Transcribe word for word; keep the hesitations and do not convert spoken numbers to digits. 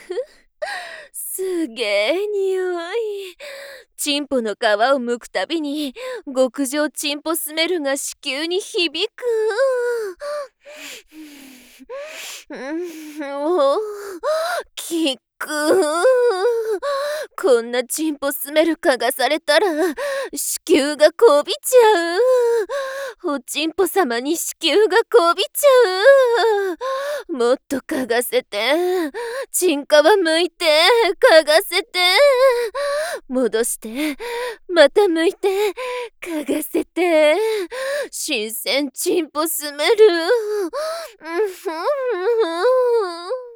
すげえ匂い。チンポの皮を剥くたびに極上チンポスメルが子宮に響く。うん、おお、きく。こんなチンポスメル嗅がされたら子宮がこびちゃう。おちんぽ様に子宮がこびちゃう。もっと嗅がせて。チン皮むいて嗅がせて。戻してまたむいて嗅がせて。新鮮チンポスメル。うんふん。